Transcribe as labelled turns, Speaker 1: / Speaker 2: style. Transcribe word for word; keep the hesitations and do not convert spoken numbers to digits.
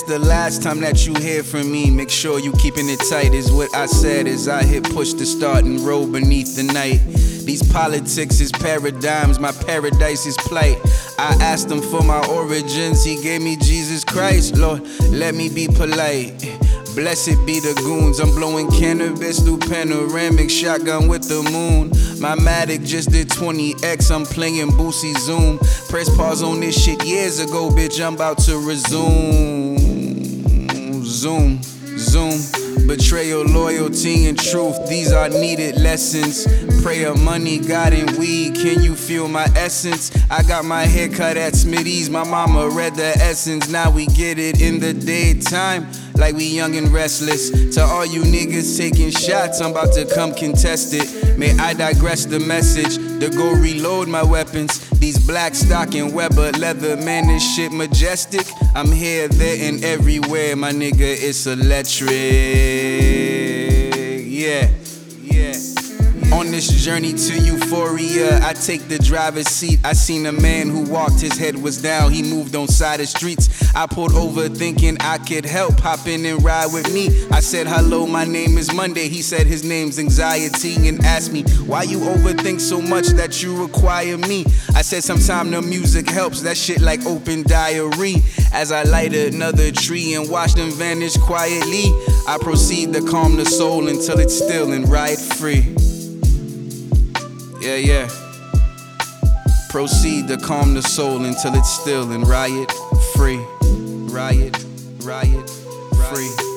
Speaker 1: the last time that you hear from me. Make sure you keeping it tight is what I said as I hit push to start and roll beneath the night. These politics is paradigms, my paradise is plight. I asked him for my origins, he gave me Jesus Christ. Lord, let me be polite. Blessed be the goons, I'm blowing cannabis through panoramic shotgun with the moon. My Matic just did twenty X, I'm playing Boosie Zoom. Press pause on this shit years ago, bitch, I'm about to resume. Zoom, zoom. Betrayal, loyalty, and truth, these are needed lessons. Prayer, money, God, and weed, can you feel my essence? I got my hair cut at Smitty's, my mama read the essence. Now we get it in the daytime, like we young and restless. To all you niggas taking shots, I'm about to come contest it. May I digress the message, to go reload my weapons. These black stock and Weber leather, man, this shit majestic. I'm here, there, and everywhere, my nigga, it's electric. Yeah, yeah. On this journey to euphoria, I take the driver's seat. I seen a man who walked, his head was down, he moved on side of streets. I pulled over thinking I could help, hop in and ride with me. I said, hello, my name is Monday. He said his name's Anxiety and asked me, why you overthink so much that you require me? I said, sometime the music helps, that shit like open diary. As I light another tree and watch them vanish quietly, I proceed to calm the soul until it's still and ride free. Yeah, yeah. Proceed to calm the soul until it's still and riot free. Riot, riot, free.